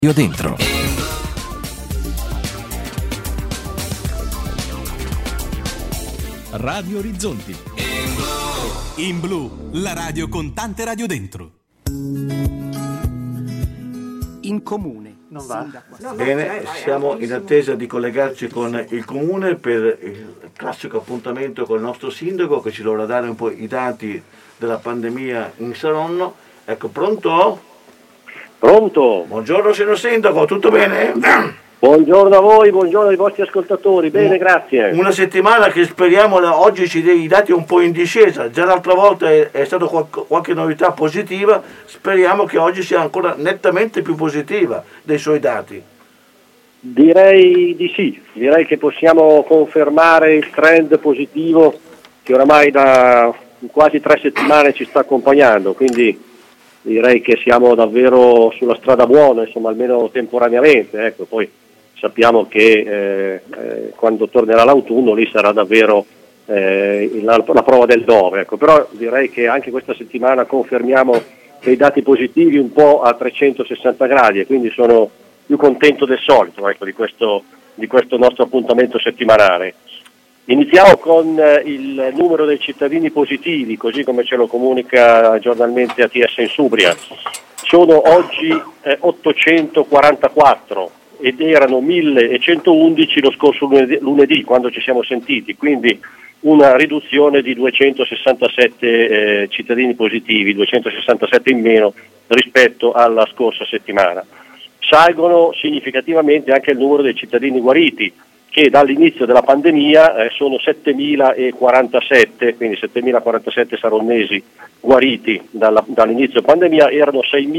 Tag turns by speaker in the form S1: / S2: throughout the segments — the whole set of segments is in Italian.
S1: Io dentro.
S2: Radio Orizzonti. In blu, la radio con tante radio dentro.
S3: In comune.
S4: Non va? Bene, siamo in attesa di collegarci con il comune per il classico appuntamento con il nostro sindaco che ci dovrà dare un po' i dati della pandemia in Saronno. Ecco, pronto?
S5: Pronto?
S4: Buongiorno signor sindaco, tutto bene?
S5: Buongiorno a voi, buongiorno ai vostri ascoltatori, bene, grazie.
S4: Una settimana che speriamo oggi ci dei dati un po' in discesa, già l'altra volta è stata qualche novità positiva, speriamo che oggi sia ancora nettamente più positiva dei suoi dati.
S5: Direi di sì, direi che possiamo confermare il trend positivo che oramai da quasi 3 settimane ci sta accompagnando, quindi direi che siamo davvero sulla strada buona, insomma, almeno temporaneamente, ecco, poi sappiamo che quando tornerà l'autunno lì sarà davvero la prova del 9, ecco. Però direi che anche questa settimana confermiamo dei dati positivi un po' a 360 gradi e quindi sono più contento del solito, ecco, di questo nostro appuntamento settimanale. Iniziamo con il numero dei cittadini positivi, così come ce lo comunica giornalmente ATS Insubria. Sono oggi 844 ed erano 1111 lo scorso lunedì quando ci siamo sentiti, quindi una riduzione di 267 cittadini positivi, 267 in meno rispetto alla scorsa settimana. Salgono significativamente anche il numero dei cittadini guariti, che dall'inizio della pandemia sono 7.047, quindi 7.047 saronnesi guariti dall'inizio della pandemia, erano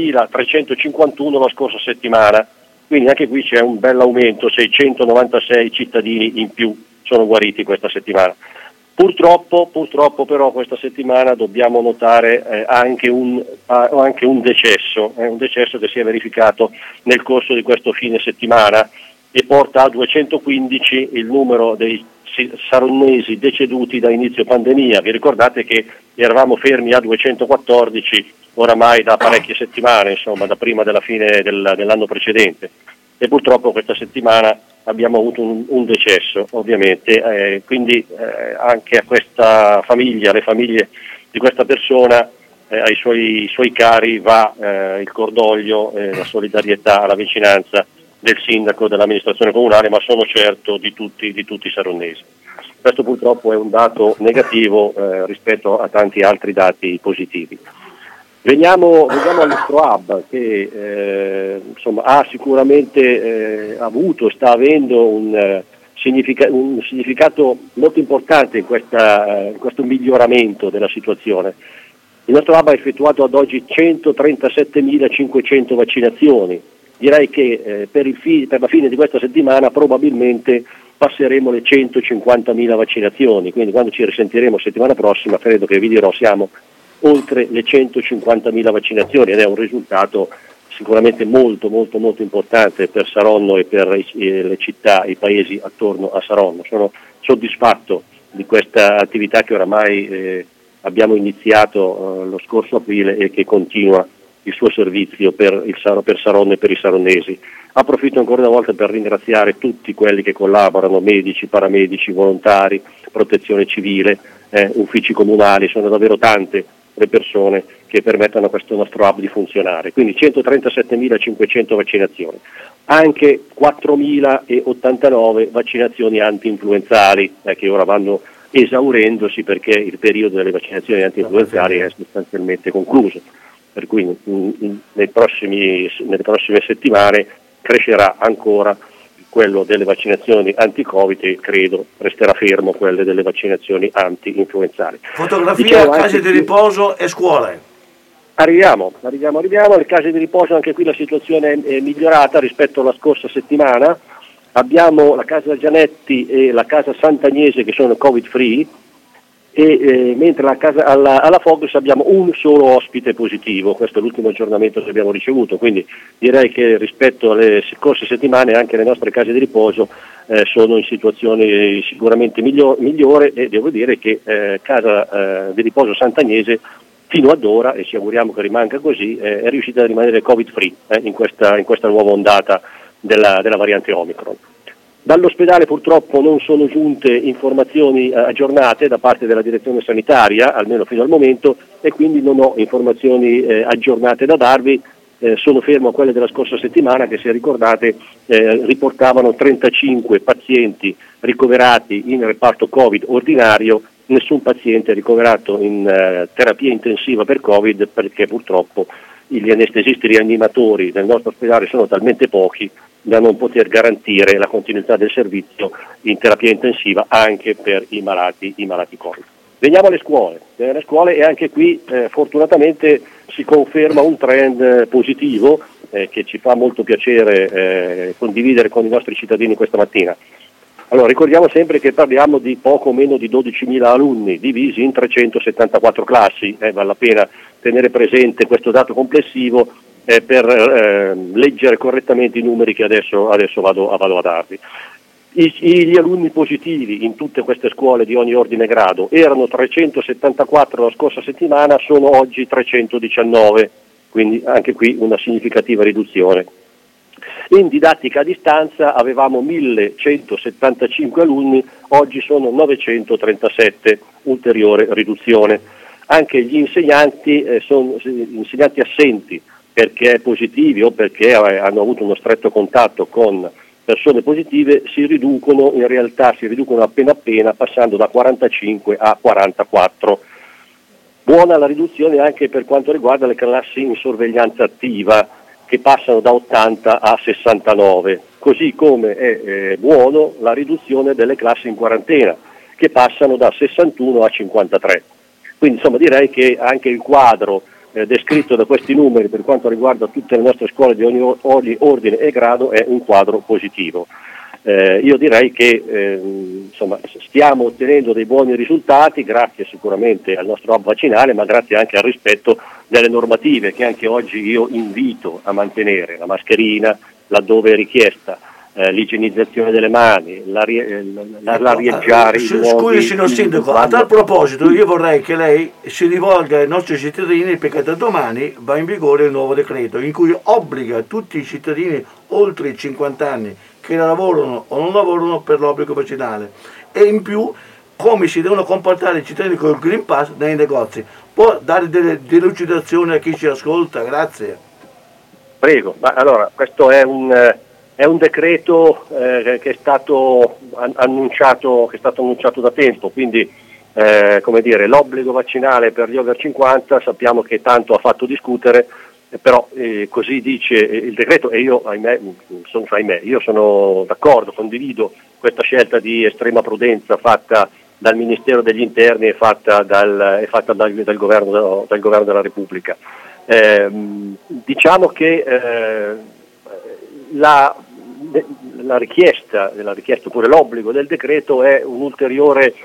S5: 6.351 la scorsa settimana, quindi anche qui c'è un bel aumento, 696 cittadini in più sono guariti questa settimana. Purtroppo però questa settimana dobbiamo notare anche un decesso che si è verificato nel corso di questo fine settimana, e porta a 215 il numero dei saronnesi deceduti da inizio pandemia. Vi ricordate che eravamo fermi a 214 oramai da parecchie settimane, insomma da prima della fine dell'anno precedente, e purtroppo questa settimana abbiamo avuto un decesso ovviamente, quindi anche a questa famiglia, alle famiglie di questa persona, ai suoi cari va il cordoglio, la solidarietà, la vicinanza del sindaco, dell'amministrazione comunale, ma sono certo di tutti i saronnesi. Questo purtroppo è un dato negativo rispetto a tanti altri dati positivi. Veniamo al nostro hub che insomma, ha sicuramente avuto e sta avendo un significato molto importante in questo miglioramento della situazione. Il nostro hub ha effettuato ad oggi 137.500 vaccinazioni. Direi che per la fine di questa settimana probabilmente passeremo le 150.000 vaccinazioni, quindi quando ci risentiremo settimana prossima credo che vi dirò siamo oltre le 150.000 vaccinazioni, ed è un risultato sicuramente molto molto molto importante per Saronno e per le città, i paesi attorno a Saronno. Sono soddisfatto di questa attività che oramai abbiamo iniziato lo scorso aprile e che continua il suo servizio per Saronno e per i saronnesi. Approfitto ancora una volta per ringraziare tutti quelli che collaborano, medici, paramedici, volontari, protezione civile, uffici comunali, sono davvero tante le persone che permettono a questo nostro hub di funzionare. Quindi 137.500 vaccinazioni, anche 4.089 vaccinazioni anti-influenzali che ora vanno esaurendosi perché il periodo delle vaccinazioni anti-influenzali è sostanzialmente concluso. Per cui nelle prossime settimane crescerà ancora quello delle vaccinazioni anti-Covid e credo resterà fermo quelle delle vaccinazioni anti-influenzali.
S4: Fotografia, case di riposo e scuole.
S5: Arriviamo, alle case di riposo anche qui la situazione è migliorata rispetto alla scorsa settimana. Abbiamo la casa Gianetti e la casa Sant'Agnese che sono Covid free, e mentre alla Fogos abbiamo un solo ospite positivo. Questo è l'ultimo aggiornamento che abbiamo ricevuto, quindi direi che rispetto alle scorse settimane anche le nostre case di riposo sono in situazione sicuramente migliore, e devo dire che casa di riposo Sant'Agnese fino ad ora, e ci auguriamo che rimanga così, è riuscita a rimanere Covid free in questa nuova ondata della variante Omicron. Dall'ospedale purtroppo non sono giunte informazioni aggiornate da parte della direzione sanitaria, almeno fino al momento, e quindi non ho informazioni aggiornate da darvi. Sono fermo a quelle della scorsa settimana che, se ricordate, riportavano 35 pazienti ricoverati in reparto Covid ordinario, nessun paziente ricoverato in terapia intensiva per Covid, perché purtroppo gli anestesisti rianimatori del nostro ospedale sono talmente pochi da non poter garantire la continuità del servizio in terapia intensiva anche per i malati Covid. Veniamo alle scuole e anche qui fortunatamente si conferma un trend positivo che ci fa molto piacere condividere con i nostri cittadini questa mattina. Allora, ricordiamo sempre che parliamo di poco meno di 12.000 alunni divisi in 374 classi, vale la pena tenere presente questo dato complessivo per leggere correttamente i numeri che adesso vado a darvi. Gli alunni positivi in tutte queste scuole di ogni ordine e grado erano 374 la scorsa settimana, sono oggi 319, quindi anche qui una significativa riduzione. In didattica a distanza avevamo 1.175 alunni, oggi sono 937, ulteriore riduzione. Anche gli insegnanti sono insegnanti assenti perché positivi o perché hanno avuto uno stretto contatto con persone positive, si riducono appena passando da 45 a 44. Buona la riduzione anche per quanto riguarda le classi in sorveglianza attiva, che passano da 80 a 69, così come è buono la riduzione delle classi in quarantena, che passano da 61 a 53. Quindi insomma direi che anche il quadro descritto da questi numeri per quanto riguarda tutte le nostre scuole di ogni ordine e grado è un quadro positivo. Io direi che insomma, stiamo ottenendo dei buoni risultati grazie sicuramente al nostro hub vaccinale, ma grazie anche al rispetto delle normative che anche oggi io invito a mantenere: la mascherina laddove è richiesta, l'igienizzazione delle mani, l'arieggiare i luoghi.
S4: Scusi signor Sindaco, a tal proposito io vorrei che lei si rivolga ai nostri cittadini, perché da domani va in vigore il nuovo decreto in cui obbliga tutti i cittadini oltre i 50 anni che lavorano o non lavorano per l'obbligo vaccinale, e in più come si devono comportare i cittadini con il Green Pass nei negozi. Può dare delle delucidazioni a chi ci ascolta? Grazie.
S5: Prego. Ma allora, questo è un decreto che è stato annunciato da tempo, quindi come dire, l'obbligo vaccinale per gli over 50 sappiamo che tanto ha fatto discutere, però così dice il decreto, e io io sono d'accordo, condivido questa scelta di estrema prudenza fatta dal Ministero degli Interni e fatta dal governo della Repubblica. Diciamo che la richiesta oppure l'obbligo del decreto è un'ulteriore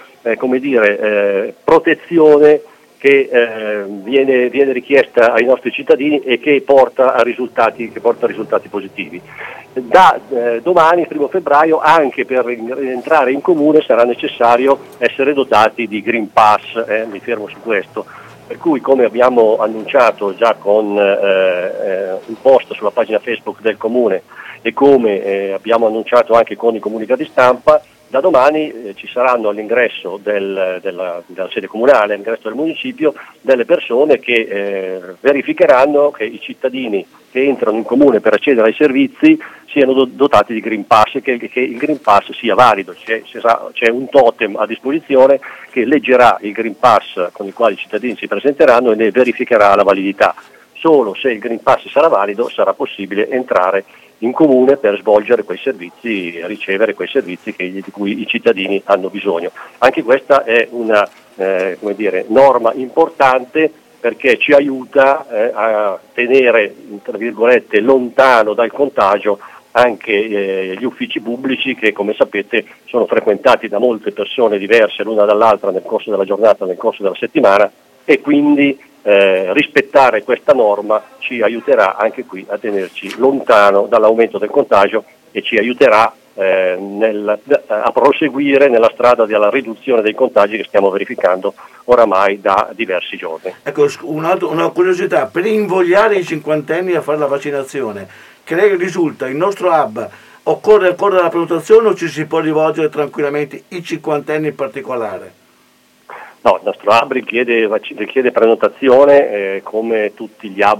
S5: protezione che viene richiesta ai nostri cittadini e che porta a risultati positivi. Da domani, 1 febbraio, anche per entrare in comune sarà necessario essere dotati di Green Pass, mi fermo su questo. Per cui, come abbiamo annunciato già con un post sulla pagina Facebook del Comune e come abbiamo annunciato anche con i comunicati stampa, da domani ci saranno all'ingresso della sede comunale, all'ingresso del municipio, delle persone che verificheranno che i cittadini che entrano in comune per accedere ai servizi siano dotati di Green Pass, che il Green Pass sia valido. C'è un totem a disposizione che leggerà il Green Pass con il quale i cittadini si presenteranno e ne verificherà la validità. Solo se il Green Pass sarà valido sarà possibile entrare in comune per svolgere quei servizi e ricevere quei servizi di cui i cittadini hanno bisogno. Anche questa è una norma importante, perché ci aiuta a tenere, tra virgolette, lontano dal contagio anche gli uffici pubblici, che come sapete sono frequentati da molte persone diverse l'una dall'altra nel corso della giornata, nel corso della settimana, e quindi rispettare questa norma ci aiuterà anche qui a tenerci lontano dall'aumento del contagio e ci aiuterà a proseguire nella strada della riduzione dei contagi che stiamo verificando oramai da diversi giorni.
S4: Ecco, una curiosità, per invogliare i cinquantenni a fare la vaccinazione, che lei risulta il nostro hub, occorre ancora la prenotazione o ci si può rivolgere tranquillamente i cinquantenni in particolare?
S5: No, il nostro hub richiede prenotazione come tutti gli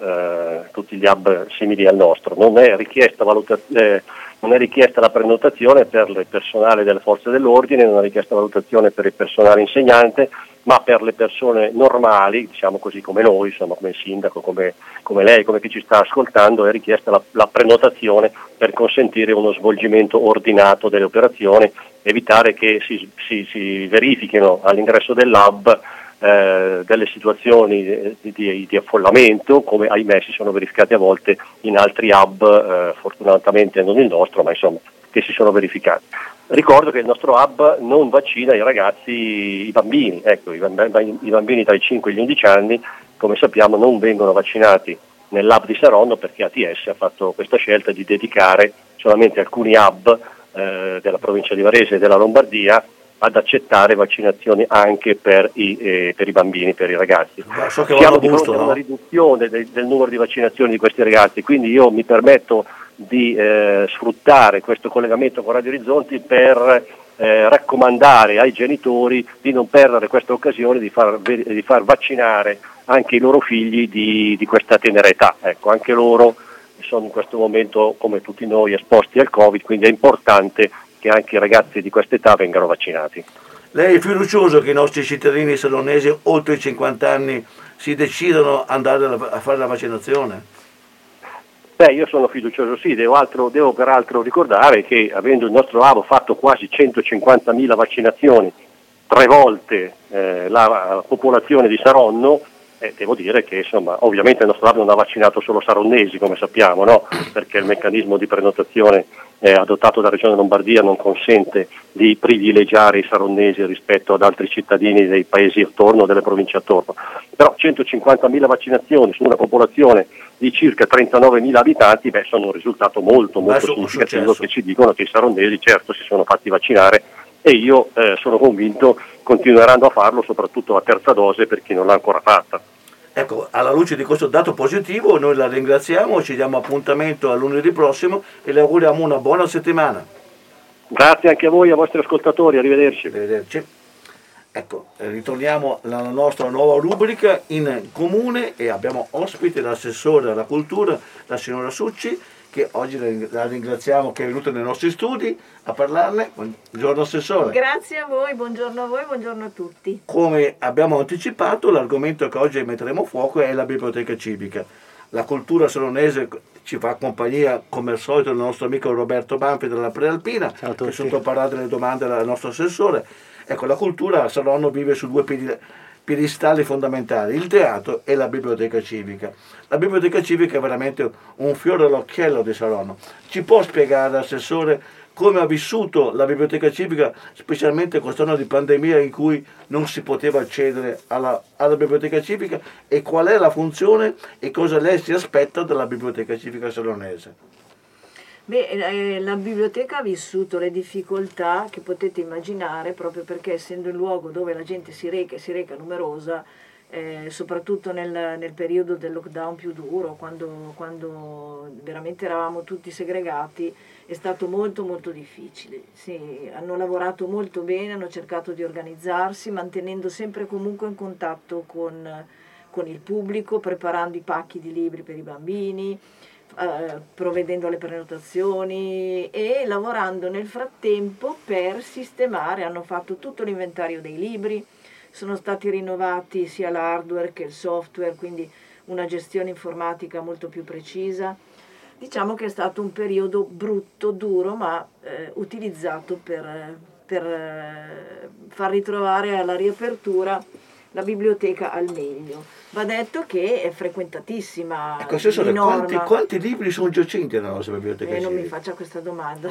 S5: hub simili al nostro. Non è richiesta la prenotazione per il personale delle forze dell'ordine, non è richiesta valutazione per il personale insegnante, ma per le persone normali, diciamo così, come noi, insomma, come il sindaco, come lei, come chi ci sta ascoltando, è richiesta la prenotazione per consentire uno svolgimento ordinato delle operazioni, evitare che si verifichino all'ingresso dell'hub delle situazioni di affollamento, come ahimè si sono verificate a volte in altri hub, fortunatamente non il nostro, ma insomma che si sono verificati. Ricordo che il nostro hub non vaccina i ragazzi, i bambini, ecco, i bambini tra i 5 e gli 11 anni, come sappiamo, non vengono vaccinati nell'hub di Saronno perché ATS ha fatto questa scelta di dedicare solamente alcuni hub della provincia di Varese e della Lombardia ad accettare vaccinazioni anche per i bambini, per i ragazzi.
S4: So che
S5: siamo di fronte a una riduzione del numero di vaccinazioni di questi ragazzi, quindi io mi permetto di sfruttare questo collegamento con Radio Orizzonti per raccomandare ai genitori di non perdere questa occasione di far vaccinare anche i loro figli di questa tenera età. Ecco, anche loro sono in questo momento, come tutti noi, esposti al Covid, quindi è importante che anche i ragazzi di questa età vengano vaccinati.
S4: Lei è fiducioso che i nostri cittadini salonesi oltre i 50 anni si decidano ad andare a fare la vaccinazione?
S5: Io sono fiducioso, sì, devo peraltro ricordare che avendo il nostro hub fatto quasi 150.000 vaccinazioni, 3 volte la popolazione di Saronno, devo dire che insomma, ovviamente il nostro hub non ha vaccinato solo saronnesi, come sappiamo, no? Perché il meccanismo di prenotazione adottato dalla Regione Lombardia non consente di privilegiare i saronnesi rispetto ad altri cittadini dei paesi attorno, delle province attorno. Però 150.000 vaccinazioni su una popolazione di circa 39.000 abitanti, sono un risultato molto significativo, che ci dicono che i saronnesi certo si sono fatti vaccinare e io sono convinto continueranno a farlo, soprattutto la terza dose per chi non l'ha ancora fatta.
S4: Ecco, alla luce di questo dato positivo noi la ringraziamo, ci diamo appuntamento a lunedì prossimo e le auguriamo una buona settimana.
S5: Grazie anche a voi, ai vostri ascoltatori, arrivederci.
S4: Arrivederci. Ecco, ritorniamo alla nostra nuova rubrica in comune e abbiamo ospite l'assessore alla cultura, la signora Succi, che oggi la ringraziamo che è venuta nei nostri studi a parlarne. Buongiorno assessore.
S1: Grazie a voi, buongiorno a voi, buongiorno a tutti.
S4: Come abbiamo anticipato, l'argomento che oggi metteremo a fuoco è la biblioteca civica. La cultura salonese ci fa compagnia come al solito il nostro amico Roberto Banfi della Prealpina, che sottoparrà delle domande al nostro assessore. Ecco, la cultura a Saronno vive su 2 piedistalli fondamentali, il teatro e la biblioteca civica. La biblioteca civica è veramente un fiore all'occhiello di Saronno. Ci può spiegare, assessore, come ha vissuto la biblioteca civica, specialmente quest'anno di pandemia in cui non si poteva accedere alla biblioteca civica, e qual è la funzione e cosa lei si aspetta dalla biblioteca civica salonese?
S1: La biblioteca ha vissuto le difficoltà che potete immaginare, proprio perché essendo il luogo dove la gente si reca numerosa, soprattutto nel periodo del lockdown più duro, quando veramente eravamo tutti segregati, è stato molto molto difficile. Sì, hanno lavorato molto bene, hanno cercato di organizzarsi, mantenendo sempre comunque in contatto con il pubblico, preparando i pacchi di libri per i bambini, provvedendo alle prenotazioni e lavorando nel frattempo per sistemare. Hanno fatto tutto l'inventario dei libri, sono stati rinnovati sia l'hardware che il software, quindi una gestione informatica molto più precisa. Diciamo che è stato un periodo brutto, duro, ma utilizzato per far ritrovare alla riapertura la biblioteca al meglio. Va detto che è frequentatissima.
S4: Ecco, quanti libri sono giacenti nella nostra biblioteca?
S1: Non mi faccia questa domanda.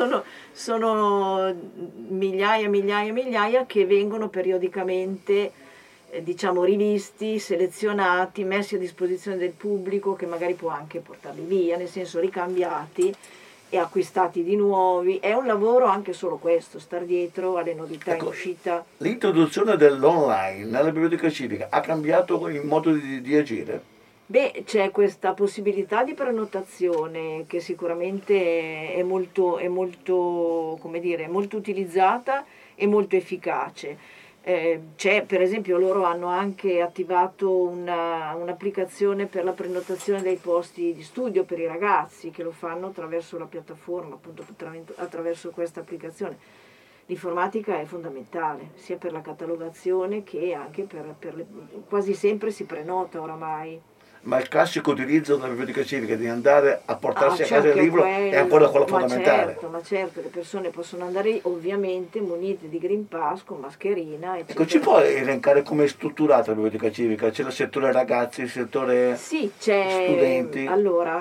S1: sono migliaia e migliaia e migliaia che vengono periodicamente rivisti, selezionati, messi a disposizione del pubblico, che magari può anche portarli via, nel senso ricambiati, e acquistati di nuovi. È un lavoro anche solo questo, star dietro alle novità in uscita.
S4: L'introduzione dell'online nella biblioteca civica ha cambiato il modo di agire?
S1: Beh, c'è questa possibilità di prenotazione che sicuramente è molto, come dire, molto utilizzata e molto efficace. C'è, per esempio, loro hanno anche attivato un'applicazione per la prenotazione dei posti di studio per i ragazzi che lo fanno attraverso la piattaforma, appunto attraverso questa applicazione. L'informatica è fondamentale, sia per la catalogazione che anche quasi sempre si prenota oramai.
S4: Ma il classico utilizzo della biblioteca civica di andare a portarsi a casa
S1: certo,
S4: il libro è ancora quello fondamentale.
S1: Ma certo, le persone possono andare lì, ovviamente munite di Green Pass, con mascherina, eccetera.
S4: Ecco, ci puoi elencare come è strutturata la biblioteca civica? C'è il settore ragazzi, il settore studenti?
S1: Allora,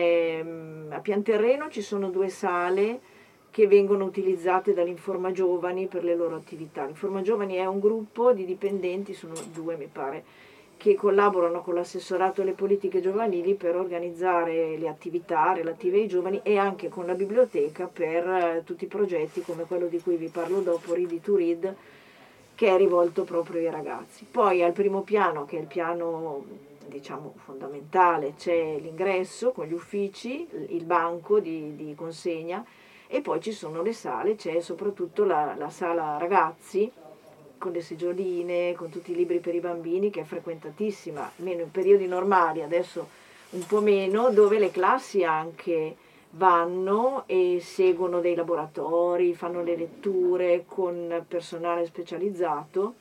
S1: a Pianterreno ci sono 2 sale che vengono utilizzate dall'Informa Giovani per le loro attività. L'Informa Giovani è un gruppo di dipendenti, sono 2 mi pare, che collaborano con l'assessorato alle politiche giovanili per organizzare le attività relative ai giovani e anche con la biblioteca per tutti i progetti come quello di cui vi parlo dopo, Ready to Read, che è rivolto proprio ai ragazzi. Poi al primo piano, che è il piano diciamo fondamentale, c'è l'ingresso con gli uffici, il banco di consegna, e poi ci sono le sale, c'è soprattutto la sala ragazzi, con le seggioline, con tutti i libri per i bambini, che è frequentatissima, meno in periodi normali, adesso un po' meno, dove le classi anche vanno e seguono dei laboratori, fanno le letture con personale specializzato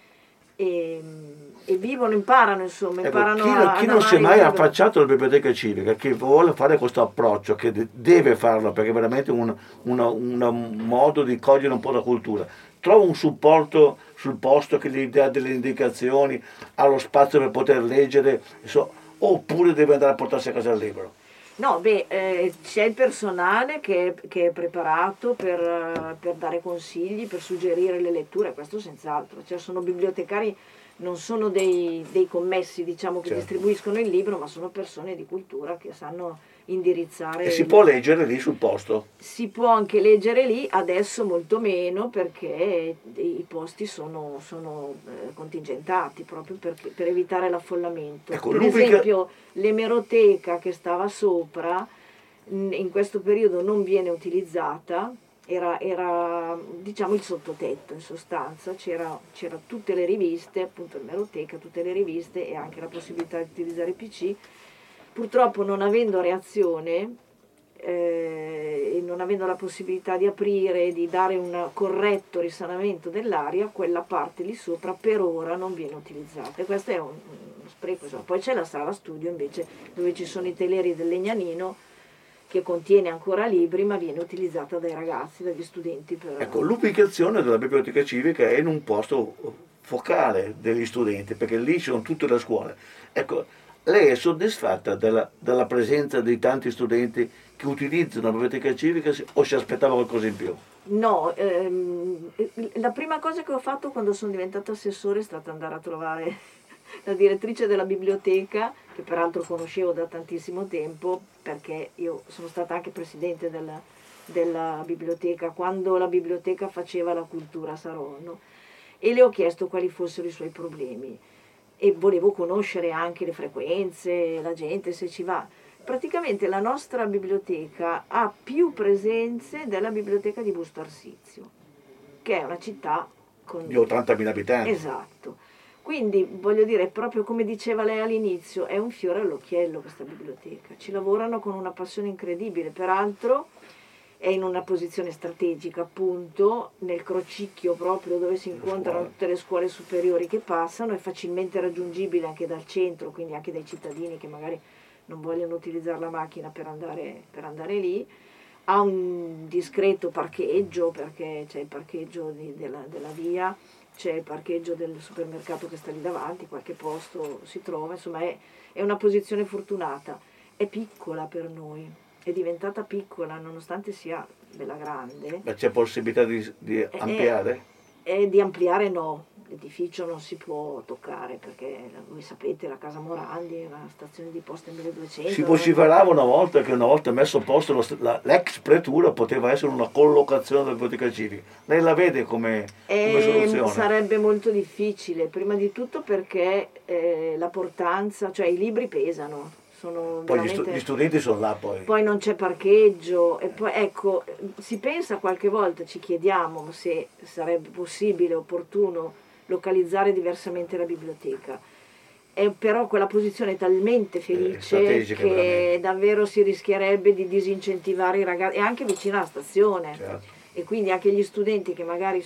S1: e vivono, imparano, insomma, imparano
S4: chi non si è mai affacciato alla biblioteca civica, che vuole fare questo approccio, che deve farlo perché è veramente un modo di cogliere un po' la cultura, trova un supporto sul posto che gli dà delle indicazioni, ha lo spazio per poter leggere, oppure deve andare a portarsi a casa il libro?
S1: No, c'è il personale che è preparato per dare consigli, per suggerire le letture, questo senz'altro. Cioè, sono bibliotecari, non sono dei commessi, diciamo, che distribuiscono il libro, ma sono persone di cultura che sanno indirizzare.
S4: E si può leggere lì sul posto?
S1: Si può anche leggere lì, adesso molto meno perché i posti sono contingentati proprio per evitare l'affollamento.
S4: Ecco,
S1: per esempio l'emeroteca che stava sopra in questo periodo non viene utilizzata, era diciamo il sottotetto in sostanza, c'era tutte le riviste, appunto l'emeroteca, tutte le riviste e anche la possibilità di utilizzare PC. Purtroppo non avendo reazione e non avendo la possibilità di aprire e di dare un corretto risanamento dell'aria, quella parte lì sopra per ora non viene utilizzata e questo è uno spreco. Poi c'è la sala studio invece dove ci sono i teleri del Legnanino che contiene ancora libri ma viene utilizzata dai ragazzi, dagli studenti.
S4: Ecco, l'ubicazione della biblioteca civica è in un posto focale degli studenti perché lì ci sono tutte le scuole. Ecco, lei è soddisfatta della presenza di tanti studenti che utilizzano la biblioteca civica o si aspettava qualcosa in più?
S1: No, la prima cosa che ho fatto quando sono diventata assessore è stata andare a trovare la direttrice della biblioteca, che peraltro conoscevo da tantissimo tempo, perché io sono stata anche presidente della biblioteca quando la biblioteca faceva la cultura a Saronno, e le ho chiesto quali fossero i suoi problemi. E volevo conoscere anche le frequenze, la gente, se ci va. Praticamente la nostra biblioteca ha più presenze della biblioteca di Busto Arsizio, che è una città con
S4: di 80.000 abitanti.
S1: Esatto. Quindi voglio dire, proprio come diceva lei all'inizio, è un fiore all'occhiello questa biblioteca. Ci lavorano con una passione incredibile, peraltro è in una posizione strategica, appunto, nel crocicchio proprio dove si incontrano tutte le scuole superiori che passano, è facilmente raggiungibile anche dal centro, quindi anche dai cittadini che magari non vogliono utilizzare la macchina per andare lì. Ha un discreto parcheggio, perché c'è il parcheggio della via, c'è il parcheggio del supermercato che sta lì davanti, qualche posto si trova, insomma è una posizione fortunata. È piccola per noi. È diventata piccola nonostante sia bella grande.
S4: Ma c'è possibilità di ampliare?
S1: Di ampliare no, l'edificio non si può toccare perché voi sapete la Casa Morandi è una stazione di posta 1200.
S4: Si vociferava una volta che una volta messo a posto l'ex pretura poteva essere una collocazione della biblioteca civica. Lei la vede come soluzione?
S1: Sarebbe molto difficile, prima di tutto perché la portanza, cioè i libri pesano. Sono
S4: poi
S1: veramente...
S4: gli studenti sono là
S1: poi non c'è parcheggio e poi ecco, si pensa qualche volta, ci chiediamo se sarebbe possibile, opportuno localizzare diversamente la biblioteca. Però quella posizione è talmente felice che davvero si rischierebbe di disincentivare i ragazzi, e anche vicino alla stazione.
S4: Certo.
S1: E quindi anche gli studenti che magari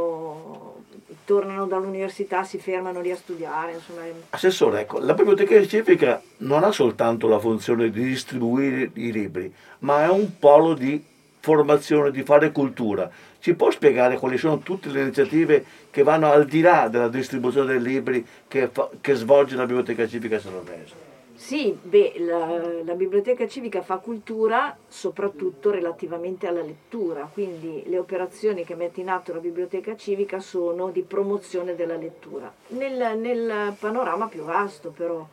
S1: tornano dall'università si fermano lì a studiare. Insomma.
S4: Assessore, ecco, la biblioteca civica non ha soltanto la funzione di distribuire i libri, ma è un polo di formazione, di fare cultura. Ci può spiegare quali sono tutte le iniziative che vanno al di là della distribuzione dei libri che svolge la biblioteca civica sanronese?
S1: Sì, la biblioteca civica fa cultura soprattutto relativamente alla lettura, quindi le operazioni che mette in atto la biblioteca civica sono di promozione della lettura. Nel panorama più vasto però,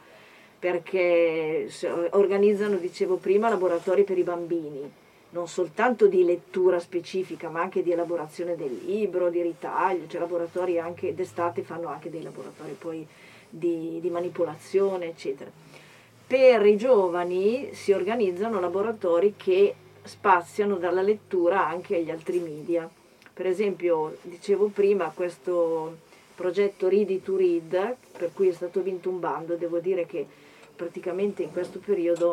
S1: perché organizzano, dicevo prima, laboratori per i bambini, non soltanto di lettura specifica, ma anche di elaborazione del libro, di ritaglio, cioè laboratori anche d'estate fanno anche dei laboratori poi di manipolazione, eccetera. Per i giovani si organizzano laboratori che spaziano dalla lettura anche agli altri media. Per esempio, dicevo prima, questo progetto Ready to Read, per cui è stato vinto un bando, devo dire che praticamente in questo periodo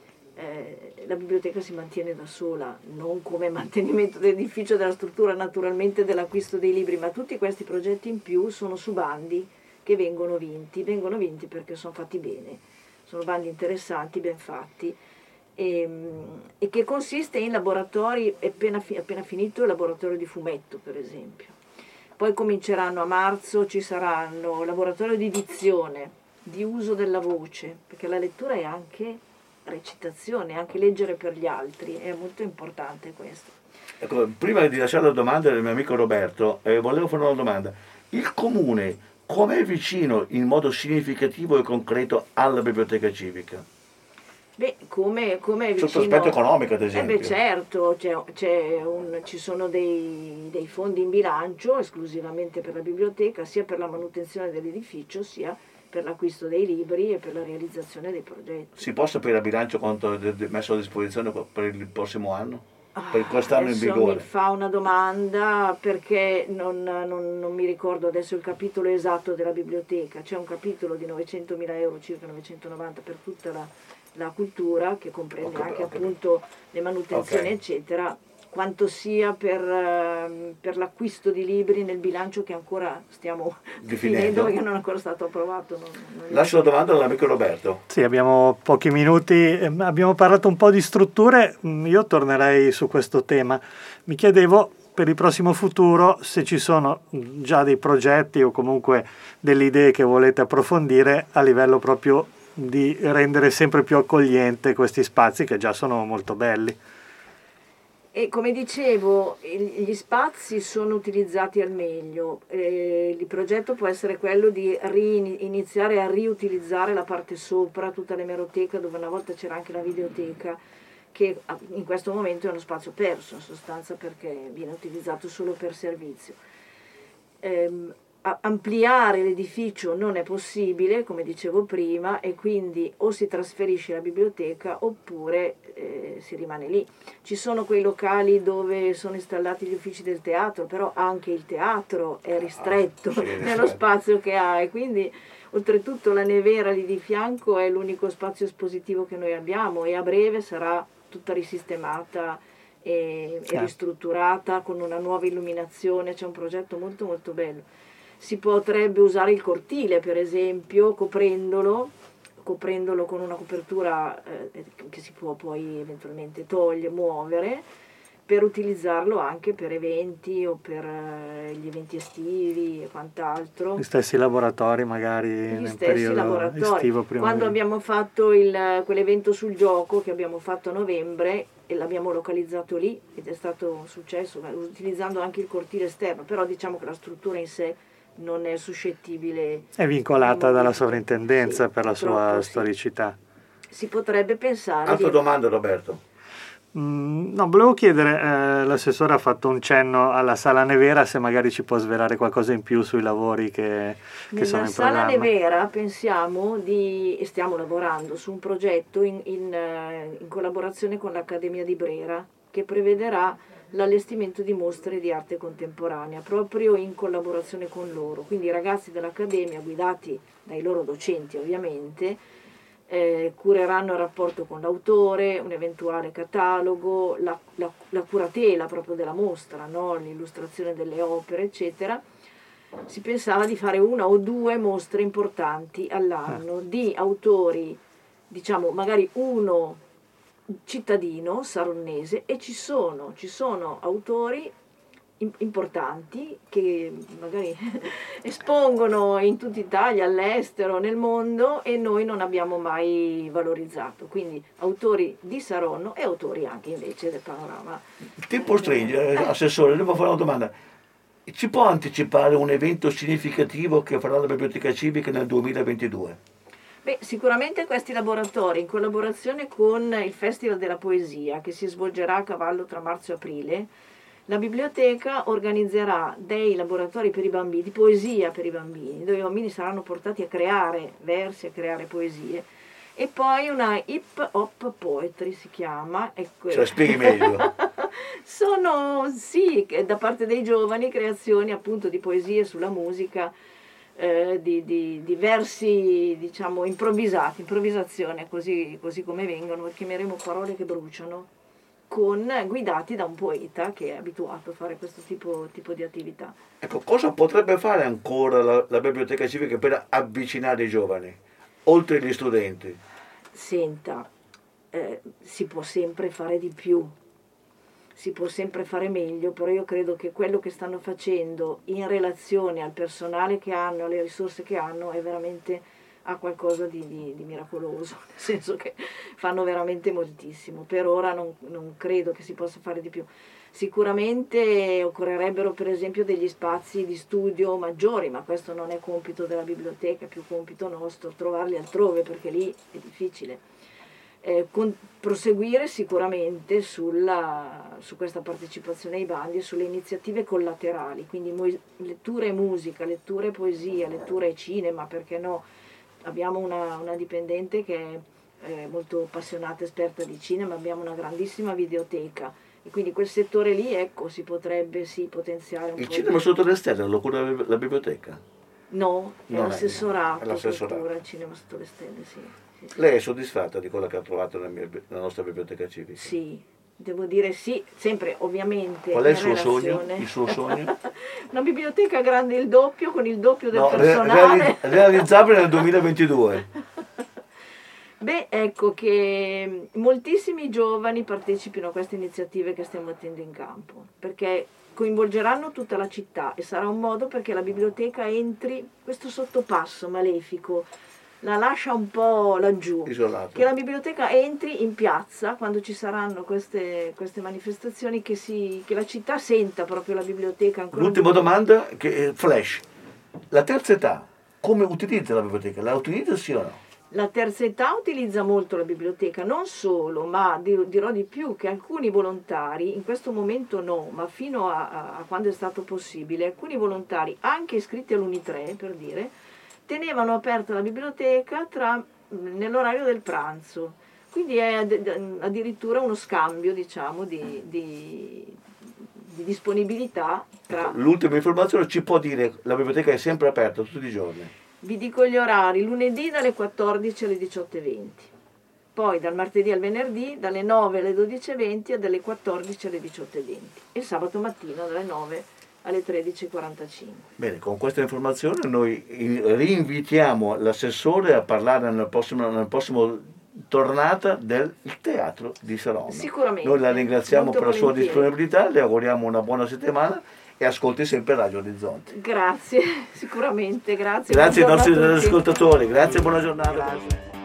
S1: la biblioteca si mantiene da sola, non come mantenimento dell'edificio, della struttura, naturalmente dell'acquisto dei libri, ma tutti questi progetti in più sono su bandi che vengono vinti perché sono fatti bene. Sono bandi interessanti, ben fatti, e che consiste in laboratori, appena finito il laboratorio di fumetto per esempio. Poi cominceranno a marzo, ci saranno laboratorio di dizione, di uso della voce, perché la lettura è anche recitazione, anche leggere per gli altri, è molto importante questo.
S4: Ecco, prima di lasciare la domanda del mio amico Roberto, volevo fare una domanda. Il comune come è vicino in modo significativo e concreto alla biblioteca civica?
S1: Come è vicino...
S4: Sotto l'aspetto economico, ad esempio.
S1: Certo, ci sono dei fondi in bilancio esclusivamente per la biblioteca, sia per la manutenzione dell'edificio, sia per l'acquisto dei libri e per la realizzazione dei progetti.
S4: Si può sapere a bilancio quanto è messo a disposizione per il prossimo anno? Per quest'anno in vigore?
S1: Mi fa una domanda perché non mi ricordo adesso il capitolo esatto della biblioteca. C'è un capitolo di 900.000 euro, circa 990 per tutta la cultura, che comprende anche appunto le manutenzioni eccetera. Quanto sia per l'acquisto di libri nel bilancio che ancora stiamo definendo perché non è ancora stato approvato.
S4: Lascio la domanda all'amico Roberto.
S6: Sì, abbiamo pochi minuti, abbiamo parlato un po' di strutture, io tornerei su questo tema. Mi chiedevo per il prossimo futuro se ci sono già dei progetti o comunque delle idee che volete approfondire a livello proprio di rendere sempre più accogliente questi spazi che già sono molto belli.
S1: E come dicevo, gli spazi sono utilizzati al meglio. Il progetto può essere quello di iniziare a riutilizzare la parte sopra, tutta l'emeroteca, dove una volta c'era anche la videoteca, che in questo momento è uno spazio perso, in sostanza, perché viene utilizzato solo per servizio. Ampliare l'edificio non è possibile, come dicevo prima, e quindi o si trasferisce la biblioteca oppure si rimane lì. Ci sono quei locali dove sono installati gli uffici del teatro, però anche il teatro è ristretto nello spazio che ha, e quindi oltretutto la nevera lì di fianco è l'unico spazio espositivo che noi abbiamo, e a breve sarà tutta risistemata e ristrutturata con una nuova illuminazione. C'è un progetto molto molto bello. Si potrebbe usare il cortile, per esempio, coprendolo con una copertura che si può poi eventualmente muovere, per utilizzarlo anche per eventi o per gli eventi estivi e quant'altro.
S6: Gli stessi laboratori magari nel periodo estivo.
S1: Quando abbiamo fatto quell'evento sul gioco che abbiamo fatto a novembre, e l'abbiamo localizzato lì, ed è stato un successo, utilizzando anche il cortile esterno, però diciamo che la struttura in sé non è suscettibile.
S6: È vincolata dalla sovrintendenza
S1: Sì,
S6: per la sua
S1: sì.
S6: storicità.
S1: Si potrebbe pensare
S4: Altra domanda, Roberto.
S6: No, volevo chiedere, l'assessore ha fatto un cenno alla Sala Nevera, se magari ci può svelare qualcosa in più sui lavori che sono in
S1: Sala
S6: programma.
S1: Nevera pensiamo e stiamo lavorando su un progetto in collaborazione con l'Accademia di Brera, che prevederà l'allestimento di mostre di arte contemporanea, proprio in collaborazione con loro. Quindi i ragazzi dell'Accademia, guidati dai loro docenti ovviamente, cureranno il rapporto con l'autore, un eventuale catalogo, la curatela proprio della mostra, no? L'illustrazione delle opere, eccetera. Si pensava di fare 1 o 2 mostre importanti all'anno di autori, diciamo magari uno cittadino saronnese, e ci sono autori importanti che magari espongono in tutta Italia, all'estero, nel mondo, e noi non abbiamo mai valorizzato, quindi autori di Saronno e autori anche invece del panorama.
S4: Tempo stringe, assessore, devo fare una domanda. Ci può anticipare un evento significativo che farà la Biblioteca Civica nel 2022?
S1: Beh, sicuramente questi laboratori, in collaborazione con il Festival della Poesia, che si svolgerà a cavallo tra marzo e aprile, la biblioteca organizzerà dei laboratori per i bambini, di poesia per i bambini, dove i bambini saranno portati a creare versi, a creare poesie, e poi una hip hop poetry si chiama.
S4: Ce la spieghi meglio?
S1: Sono, sì, da parte dei giovani, creazioni appunto di poesie sulla musica, di versi, diciamo, improvvisati, improvvisazione, così come vengono, chiameremo parole che bruciano, guidati da un poeta che è abituato a fare questo tipo di attività.
S4: Ecco, cosa potrebbe fare ancora la Biblioteca Civica per avvicinare i giovani, oltre agli studenti?
S1: Senta, si può sempre fare di più, si può sempre fare meglio, però io credo che quello che stanno facendo in relazione al personale che hanno, alle risorse che hanno, è veramente, ha qualcosa di miracoloso, nel senso che fanno veramente moltissimo. Per ora non credo che si possa fare di più. Sicuramente occorrerebbero per esempio degli spazi di studio maggiori, ma questo non è compito della biblioteca, è più compito nostro trovarli altrove, perché lì è difficile. Proseguire sicuramente su questa partecipazione ai bandi e sulle iniziative collaterali, quindi lettura e musica, lettura e poesia, lettura e cinema, perché no? Abbiamo una dipendente che è molto appassionata, esperta di cinema, abbiamo una grandissima videoteca, e quindi quel settore lì, ecco, si potrebbe potenziare un po'.
S4: Il cinema sotto le stelle lo cura la biblioteca?
S1: No, è l'assessorato,
S4: l'assessorato.
S1: Il cinema sotto le stelle, sì.
S4: Lei è soddisfatta di quello che ha trovato nella nostra biblioteca civica?
S1: Sì, devo dire sì, sempre ovviamente.
S4: Qual è il suo sogno? Il suo sogno?
S1: Una biblioteca grande il doppio, con il doppio del personale.
S4: Realizzabile nel 2022.
S1: Beh, ecco che moltissimi giovani partecipino a queste iniziative che stiamo mettendo in campo, perché coinvolgeranno tutta la città e sarà un modo perché la biblioteca entri, questo sottopasso malefico la lascia un po' laggiù,
S4: isolato. Che
S1: la biblioteca entri in piazza quando ci saranno queste manifestazioni, che la città senta proprio la biblioteca ancora.
S4: L'ultima domanda, flash, la terza età come utilizza la biblioteca? La utilizza sì o no?
S1: La terza età utilizza molto la biblioteca, non solo, ma dirò di più, che alcuni volontari, in questo momento no, ma fino a quando è stato possibile, alcuni volontari, anche iscritti all'Uni3, per dire, tenevano aperta la biblioteca nell'orario del pranzo, quindi è addirittura uno scambio, diciamo, di disponibilità tra.
S4: L'ultima informazione, ci può dire, la biblioteca è sempre aperta tutti i giorni?
S1: Vi dico gli orari: lunedì dalle 14 alle 18:20, poi dal martedì al venerdì dalle 9 alle 12:20 e dalle 14 alle 18:20, e sabato mattina dalle 9 alle 13:45.
S4: Bene, con questa informazione noi rinvitiamo l'assessore a parlare nel prossimo tornata del Teatro di Saronno.
S1: Sicuramente.
S4: Noi la ringraziamo per la sua disponibilità, le auguriamo una buona settimana e ascolti sempre Radio Orizzonte.
S1: Grazie, sicuramente, grazie.
S4: Grazie ai nostri ascoltatori, grazie e buona giornata. Grazie.